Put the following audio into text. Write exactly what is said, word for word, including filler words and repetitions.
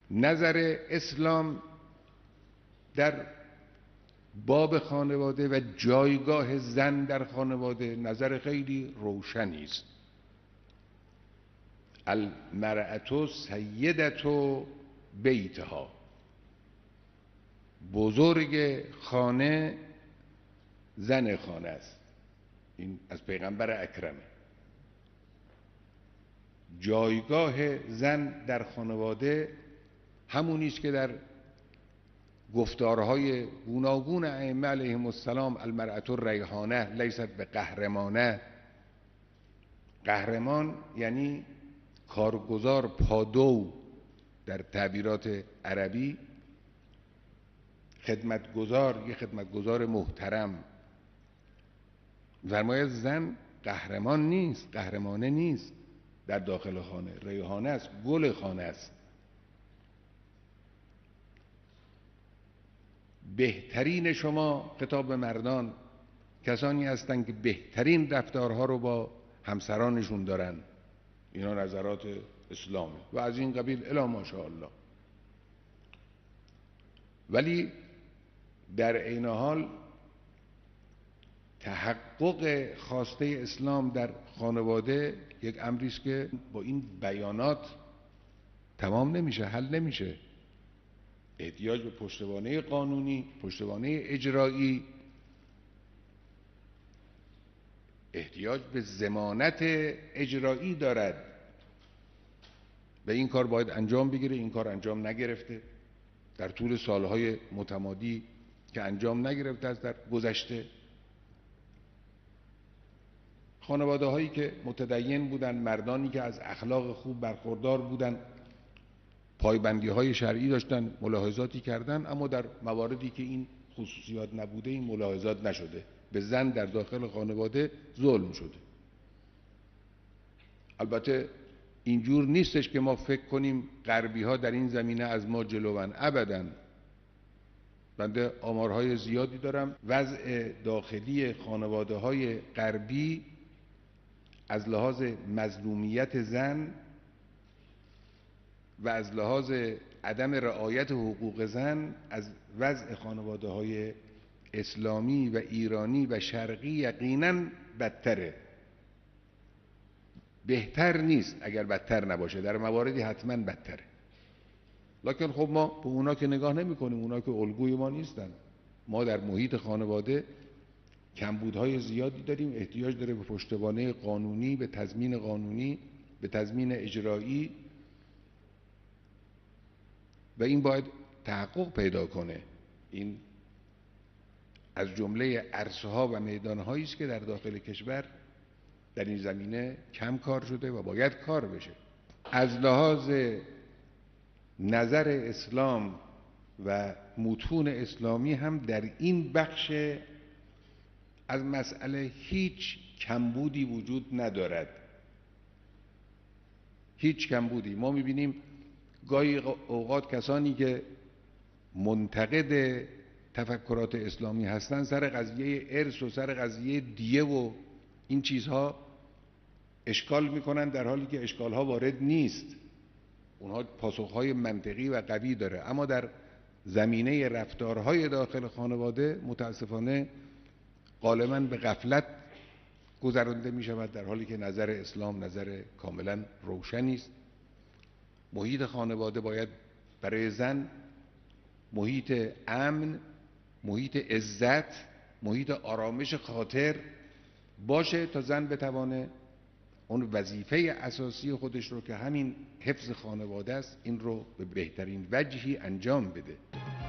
نظر اسلام در باب خانواده و جایگاه زن در خانواده نظر خیلی روشنی است. المرأة سیدة بیتها، بزرگ خانه زن خانه است. این از پیغمبر اکرمه. جایگاه زن در خانواده همونی است که در گفتارهای گوناگون ائمه علیهم السلام، المرأة ریحانه لیست به قهرمانه. قهرمان یعنی کارگزار، پادو در تعبیرات عربی، خدمتگزار، یه خدمتگزار محترم. فرماید زن قهرمان نیست، قهرمانه نیست در داخل خانه، ریحانه است، گل خانه است. بهترین شما، خطاب به مردان، کسانی هستند که بهترین رفتارها رو با همسرانشون دارن. اینا نظرات اسلامه و از این قبیل الی ماشاءالله. ولی در عین حال تحقق خواسته اسلام در خانواده یک امری است که با این بیانات تمام نمیشه، حل نمیشه. احتیاج به پشتوانه قانونی، پشتوانه اجرایی، احتیاج به ضمانت اجرایی دارد و این کار باید انجام بگیره. این کار انجام نگرفته در طول سالهای متمادی که انجام نگرفته است در گذشته. خانواده هایی که متدین بودن، مردانی که از اخلاق خوب برخوردار بودن، پایبندی های شرعی داشتن، ملاحظاتی کردن، اما در مواردی که این خصوصیات نبوده این ملاحظات نشده. به زن در داخل خانواده ظلم شده. البته اینجور نیستش که ما فکر کنیم غربی ها در این زمینه از ما جلوان، ابداً. بنده آمارهای زیادی دارم. وضع داخلی خانواده های غربی از لحاظ مظلومیت زن و از لحاظ عدم رعایت حقوق زن از وضع خانواده های اسلامی و ایرانی و شرقی یقیناً بدتره. بهتر نیست، اگر بدتر نباشه در مواردی حتما بدتره. لکن خب ما به اونا که نگاه نمی کنیم، اونا که الگوی ما نیستن. ما در محیط خانواده کمبودهای زیادی داریم، احتیاج داره به پشتوانه قانونی، به تضمین قانونی، به تضمین اجرایی و این باید تحقق پیدا کنه. این از جمله عرصه ها و میدان هایی است که در داخل کشور در این زمینه کم کار شده و باید کار بشه. از لحاظ نظر اسلام و متون اسلامی هم در این بخش از مسئله هیچ کمبودی وجود ندارد. هیچ کمبودی. ما میبینیم گاهی اوقات کسانی که منتقد تفکرات اسلامی هستند سر قضیه ارث و سر قضیه دیه و این چیزها اشکال میکنن، در حالی که اشکالها وارد نیست. اونها پاسخهای منطقی و قوی داره، اما در زمینه رفتارهای داخل خانواده متاسفانه غالباً به غفلت گذرانده می شود، در حالی که نظر اسلام نظر کاملا روشنی است. محیط خانواده باید برای زن محیط امن، محیط عزت، محیط آرامش خاطر باشه تا زن بتوانه اون وظیفه اساسی خودش رو که همین حفظ خانواده است این رو به بهترین وجهی انجام بده.